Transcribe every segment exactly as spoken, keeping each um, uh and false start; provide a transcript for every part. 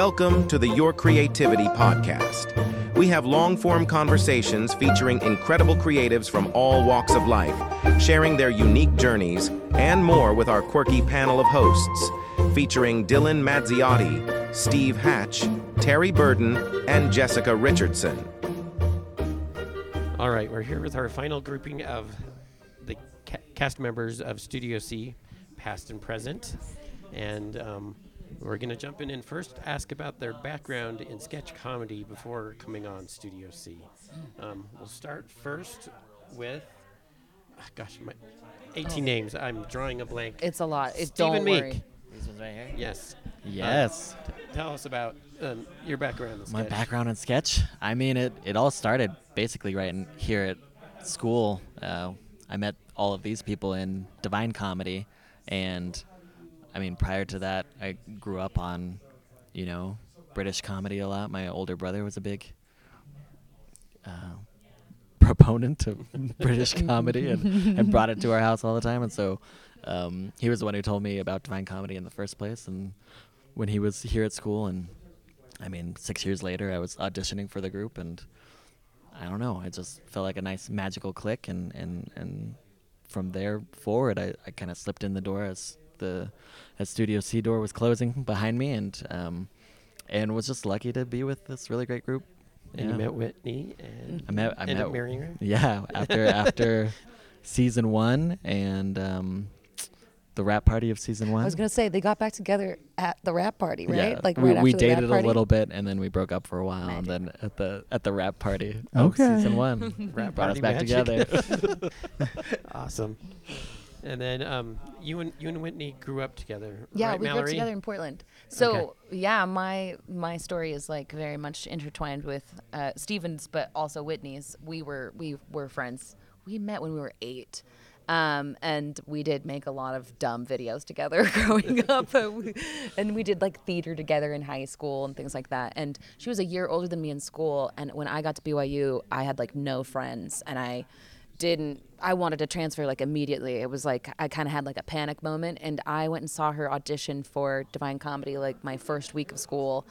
Welcome to the Your Creativity podcast. We have long-form conversations featuring incredible creatives from all walks of life, sharing their unique journeys and more with our quirky panel of hosts, featuring Dylan Madziotti, Steve Hatch, Terry Burden, and Jessica Richardson. All right, we're here with our final grouping of the ca- cast members of Studio C, past and present. And um, we're going to jump in and first ask about their background in sketch comedy before coming on Studio C. Um, we'll start first with, ah, gosh, my eighteen oh. names. I'm drawing a blank. It's a lot. It, Stephen don't Meek. worry. These ones right here? Yes. Yes. Uh, t- tell us about um, your background in sketch. My background in sketch? I mean, it, it all started basically right in, here at school. Uh, I met all of these people in Divine Comedy, and I mean, prior to that, I grew up on, you know, British comedy a lot. My older brother was a big uh, proponent of British comedy and, and brought it to our house all the time. And so um, he was the one who told me about Divine Comedy in the first place. And when he was here at school, and I mean, six years later, I was auditioning for the group, and I don't know, it just felt like a nice magical click. And, and, and from there forward, I, I kind of slipped in the door as the as Studio C door was closing behind me, and um, and was just lucky to be with this really great group. And yeah. you met Whitney, and I met I ended met up marrying her. Yeah, after after season one and um, the rap party of season one. I was gonna say they got back together at the rap party, right? Yeah, Like we, right after we the dated rap party? a little bit, and then we broke up for a while, Magic. and then at the at the rap party of Okay. season one, Rap brought us party back magic. together. Awesome. And then um, you and you and Whitney grew up together. Yeah, right, we Mallory? grew up together in Portland. So yeah, my my story is like very much intertwined with uh, Steven's, but also Whitney's. We were we were friends. We met when we were eight. Um, and we did make a lot of dumb videos together growing up. And we did like theater together in high school and things like that. And she was a year older than me in school. And when I got to B Y U, I had like no friends. And I didn't, I wanted to transfer like immediately. It was like, I kind of had like a panic moment. And I went and saw her audition for Divine Comedy like my first week of school.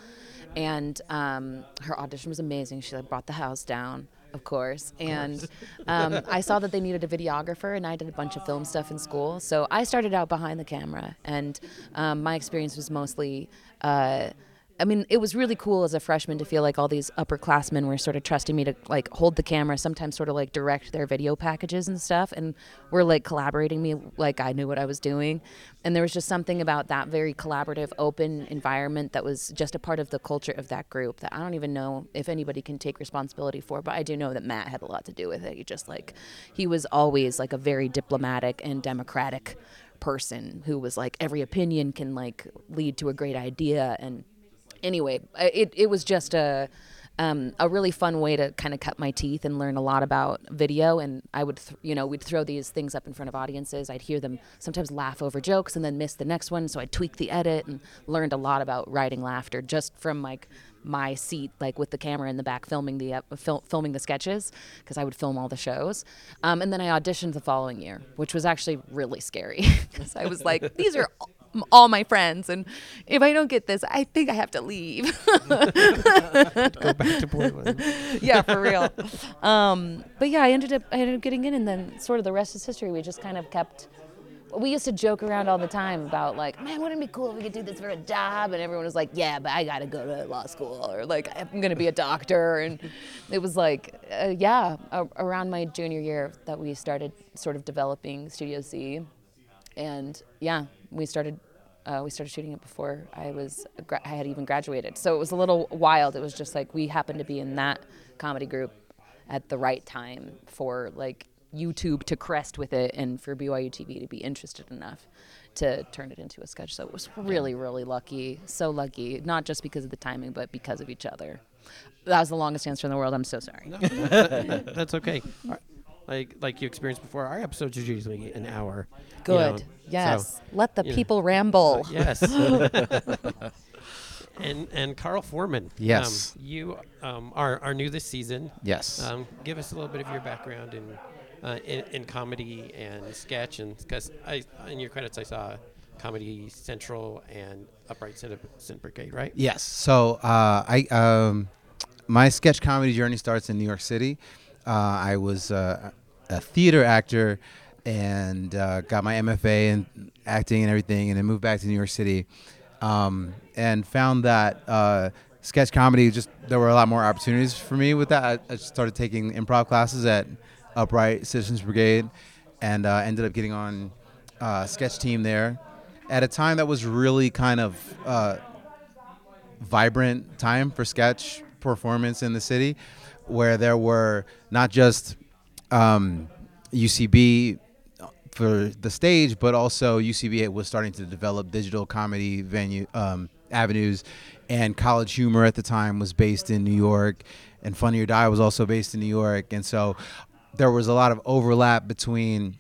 And um, her audition was amazing. She like brought the house down. Of course. And um, I saw that they needed a videographer, and I did a bunch of film stuff in school. So I started out behind the camera, and um, my experience was mostly, uh, I mean, it was really cool as a freshman to feel like all these upperclassmen were sort of trusting me to like hold the camera, sometimes sort of like direct their video packages and stuff, and were like collaborating me like I knew what I was doing. And there was just something about that very collaborative, open environment that was just a part of the culture of that group that I don't even know if anybody can take responsibility for, but I do know that Matt had a lot to do with it. He just like, he was always like a very diplomatic and democratic person who was like, every opinion can like lead to a great idea. And anyway, it it was just a um, a really fun way to kind of cut my teeth and learn a lot about video. And I would, th- you know, we'd throw these things up in front of audiences. I'd hear them sometimes laugh over jokes and then miss the next one. So I'd tweak the edit and learned a lot about writing laughter just from like my seat, like with the camera in the back, filming the uh, fil- filming the sketches, because I would film all the shows. Um, and then I auditioned the following year, which was actually really scary because I was like, these are all all my friends, and if I don't get this, I think I have to leave. Go back to Portland. Yeah, for real. Um, but yeah, I ended up I ended up getting in, and then sort of the rest is history. We just kind of kept. We used to joke around all the time about like, man, wouldn't it be cool if we could do this for a job? And everyone was like, yeah, but I gotta go to law school, or like I'm gonna be a doctor. And it was like, uh, yeah, a- around my junior year that we started sort of developing Studio C, and yeah. We started, uh, we started shooting it before I was, gra- I had even graduated. So it was a little wild. It was just like we happened to be in that comedy group at the right time for like YouTube to crest with it, and for B Y U T V to be interested enough to turn it into a sketch. So it was really, really lucky. So lucky, not just because of the timing, but because of each other. That was the longest answer in the world. I'm so sorry. No, that, that's okay. Our, like like you experienced before, our episodes are usually an hour. Good. You know, yes. so, Let the you know. people ramble. Uh, yes. and and Carl Foreman. Yes. Um, you um, are are new this season. Yes. Um, give us a little bit of your background in uh, in, in comedy and sketch, and because I in your credits I saw Comedy Central and Upright Citizen Brigade, right? Yes. So uh, I um, my sketch comedy journey starts in New York City. Uh, I was uh, a theater actor and uh, got my M F A in acting and everything, and then moved back to New York City, um, and found that uh, sketch comedy, just there were a lot more opportunities for me with that. I, I started taking improv classes at Upright Citizens Brigade, and uh, ended up getting on uh, sketch team there at a time that was really kind of uh, vibrant time for sketch performance in the city, where there were not just um, U C B for the stage, but also U C B was starting to develop digital comedy venue um, avenues, and College Humor at the time was based in New York, and Funny or Die was also based in New York, and so there was a lot of overlap between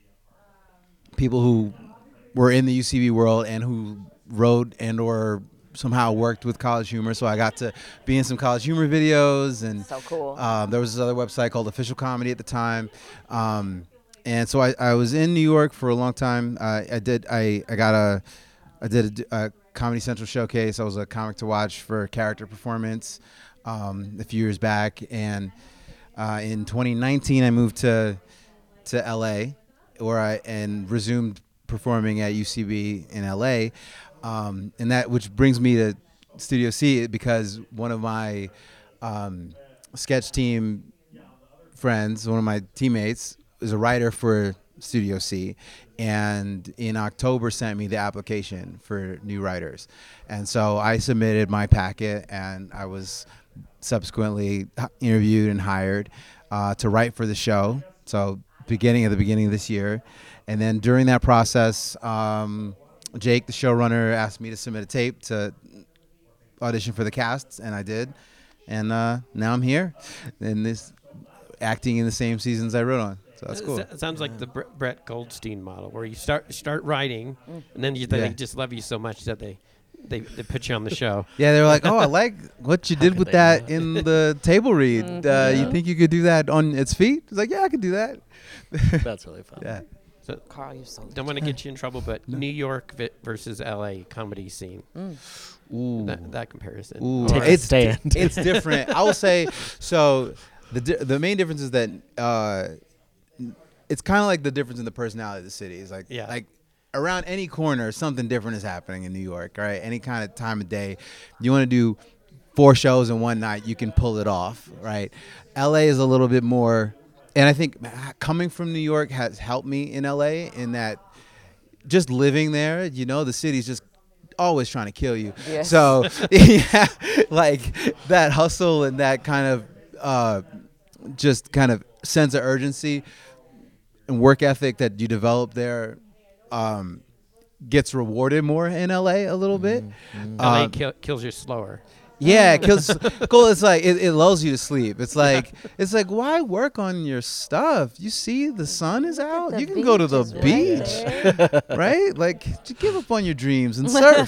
people who were in the U C B world and who wrote and or somehow worked with College Humor. So I got to be in some College Humor videos, and So cool. um, there was this other website called Official Comedy at the time. Um, and so I, I was in New York for a long time. Uh, I did, I, I got a, I did a, a Comedy Central showcase. I was a comic to watch for character performance um, a few years back. And uh, in twenty nineteen, I moved to, to L A, where I, and resumed performing at U C B in L A, um, and that which brings me to Studio C, because one of my um, sketch team friends, one of my teammates, is a writer for Studio C, and in October sent me the application for new writers, and so I submitted my packet, and I was subsequently interviewed and hired uh, to write for the show. So beginning at the beginning of this year. And then during that process, um, Jake, the showrunner, asked me to submit a tape to audition for the cast, and I did. And uh, now I'm here, and this acting in the same seasons I wrote on. So that's cool. It sounds like the Bre- Brett Goldstein model, where you start start writing, and then you, they Yeah. just love you so much that they they, they put you on the show. Yeah, they were like, "Oh, I like what you How did could with they that not? in the table read. Uh, Yeah. You think you could do that on its feet?" It's like, "Yeah, I could do that." That's really fun. Yeah. So Carl, you're so don't want to get you in trouble, but New York vi- versus L A comedy scene. Ooh. That, that comparison. Ooh, Take Or- a it's stand. it's different. I will say so. The di- the main difference is that uh, it's kind of like the difference in the personality of the city. It's like Yeah. like around any corner, something different is happening in New York. Right, any kind of time of day, you want to do four shows in one night, you can pull it off. Right, L A is a little bit more, and I think coming from New York has helped me in L A in that just living there, you know, the city's just always trying to kill you. Yes. So yeah, like that hustle and that kind of uh, just kind of sense of urgency and work ethic that you develop there um, gets rewarded more in L A a little bit. L A Um, kill, kills you slower. yeah, because cool. It's like it, it lulls you to sleep. It's like it's like why work on your stuff? You see, the sun is out. The You can go to the beach is right beach, there. right? Like, just give up on your dreams and surf.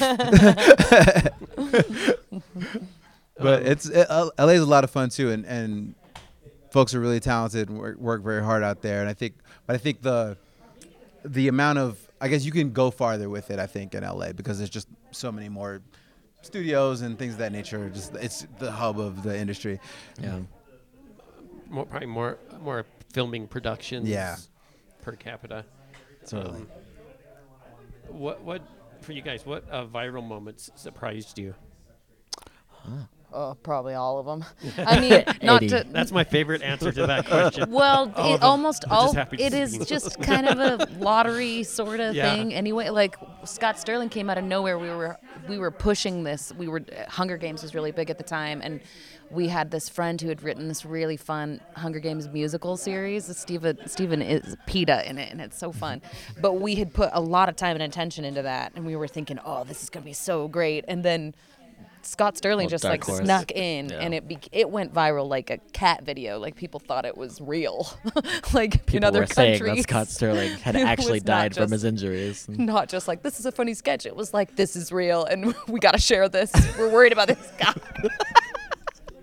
But it's it, L A is a lot of fun too, and, and folks are really talented and work, work very hard out there. And I think, but I think the the amount of I guess you can go farther with it. I think in L A because there's just so many more studios and things of that nature. Just it's the hub of the industry. Yeah. More, probably more more filming productions. Yeah. Per capita. Totally. Um, what what for you guys? What uh, viral moments surprised you? Oh, probably all of them. I mean, not eighty. to. That's my favorite answer to that question. Well, All of it them. almost We're just all happy to it see is you. just kind of a lottery sort of Yeah. thing. Anyway, like Scott Sterling came out of nowhere. We were we were pushing this. We were Hunger Games was really big at the time, and we had this friend who had written this really fun Hunger Games musical series. Stephen Stephen is PETA in it, and it's so fun. But we had put a lot of time and attention into that, and we were thinking, oh, this is gonna be so great, and then Scott Sterling Well, just Dark like Horse. snuck in, Yeah. and it be- it went viral like a cat video. Like people thought it was real. Like in People other were saying countries, that Scott Sterling had it actually was not died from just- his injuries. And not just like this is a funny sketch. It was like this is real, and we got to share this. We're worried about this guy.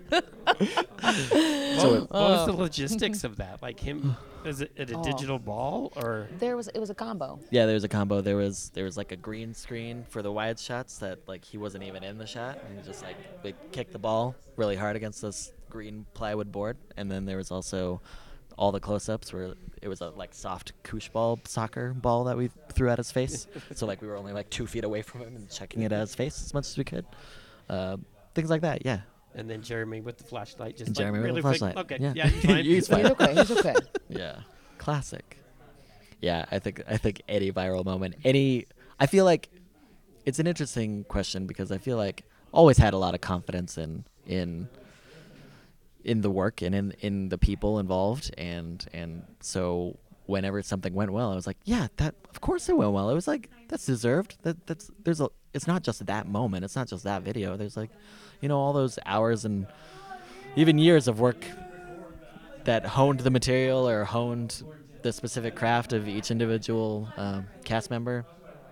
So what was the logistics of that? Like him, is it at a Oh. digital ball or? There was it was a combo. Yeah, there was a combo. There was there was like a green screen for the wide shots that like he wasn't even in the shot, and he just like we kicked the ball really hard against this green plywood board, and then there was also all the close-ups where it was a like soft koosh ball soccer ball that we threw at his face. So like we were only like two feet away from him and checking it at his face as much as we could. Uh, things like that, yeah. And then Jeremy with the flashlight, just And like Jeremy with really the quick. flashlight. Okay, Yeah. yeah, he's fine. He's fine. He's okay. He's okay. Yeah, classic. Yeah, I think I think any viral moment, any. I feel like it's an interesting question because I feel like always had a lot of confidence in in in the work and in in the people involved, and and so whenever something went well, I was like, yeah, that of course it went well. It was like that's deserved. That that's there's a. It's not just that moment. It's not just that video. There's like, you know, all those hours and even years of work that honed the material or honed the specific craft of each individual um, cast member.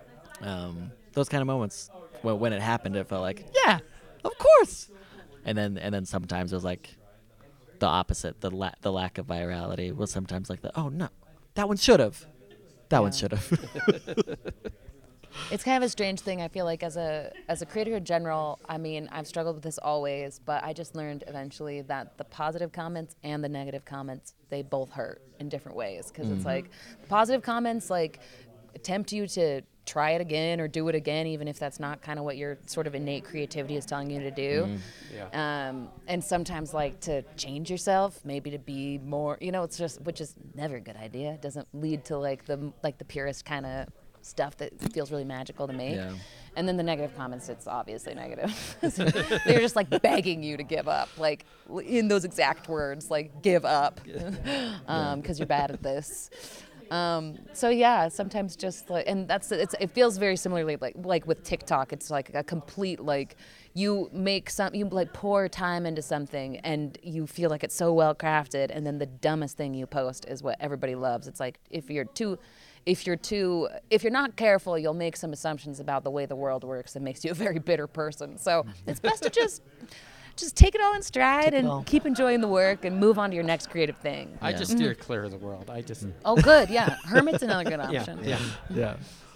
Um, those kind of moments, when, when it happened, it felt like, yeah, of course. And then, and then sometimes it was like the opposite. The la- the lack of virality was sometimes like the, oh no, that one should have. That one Yeah. should have. It's kind of a strange thing. I feel like as a as a creator in general, I mean, I've struggled with this always, but I just learned eventually that the positive comments and the negative comments, they both hurt in different ways. Because it's like the positive comments like tempt you to try it again or do it again, even if that's not kind of what your sort of innate creativity is telling you to do. Yeah. Um, and sometimes like to change yourself, maybe to be more, you know, it's just, which is never a good idea. It doesn't lead to like the like the purest kind of stuff that feels really magical to me. Yeah. And then the negative comments, it's obviously negative. They're just like begging you to give up, like in those exact words, like give up, um, because you're bad at this. Um, so yeah, sometimes just like, and that's it's it feels very similarly like like with TikTok. It's like a complete like you make some you like pour time into something and you feel like it's so well crafted, and then the dumbest thing you post is what everybody loves. It's like if you're too. If you're too, if you're not careful, you'll make some assumptions about the way the world works and makes you a very bitter person. So it's best to just, just take it all in stride Take it and all. keep enjoying the work and move on to your next creative thing. I Yeah. just steer clear of the world. I just Oh, good, yeah. Hermit's another good yeah option. yeah. Yeah.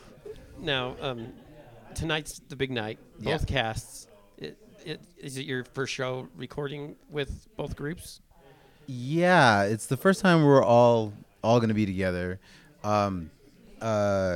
Now, um, tonight's the big night. Yeah. Both casts. It, it, is it your first show recording with both groups? Yeah, it's the first time we're all all gonna be together. Um, uh,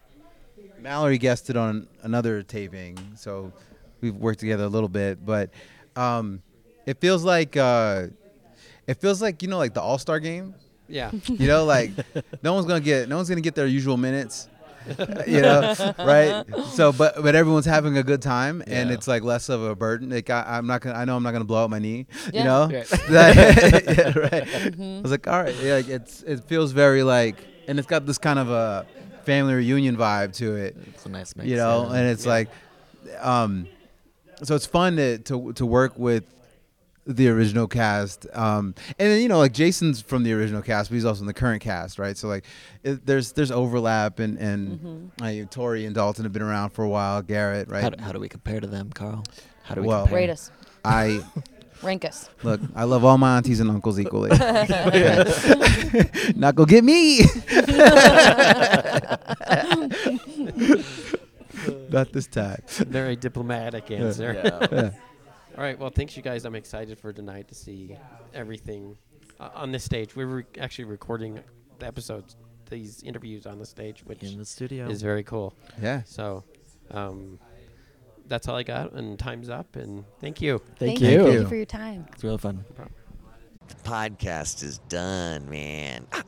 Mallory guested on another taping, so we've worked together a little bit. But um, it feels like uh, it feels like you know, like the All Star game. Yeah. You know, like no one's gonna get no one's gonna get their usual minutes. You know, right? So, but but everyone's having a good time, and Yeah. it's like less of a burden. Like I, I'm not gonna, I know I'm not gonna blow out my knee. Yeah. You know, Right. yeah, right. I was like, all right, yeah, like it's it feels very like, and it's got this kind of a family reunion vibe to it. It's a nice mix. You know, yeah. and it's Yeah. like, um, so it's fun to to to work with the original cast, um, and then you know, like Jason's from the original cast, but he's also in the current cast, right? So like, it, there's there's overlap, and and uh, Tori and Dalton have been around for a while. Garrett, right? How do, how do we compare to them, Carl? How do we Well- compare? Rate us. I Rank us. look, I love all my aunties and uncles equally. Not go get me. Not this time. Very diplomatic answer. Yeah. Yeah. All right. Well, thanks, you guys. I'm excited for tonight to see everything uh, on this stage. We're re- actually recording the episodes, these interviews on the stage, which In the studio. is very cool. Yeah. So um, that's all I got, and time's up. And thank you. Thank, Thank you. you. Thank you. you for your time. It's real fun. The podcast is done, man. Ah.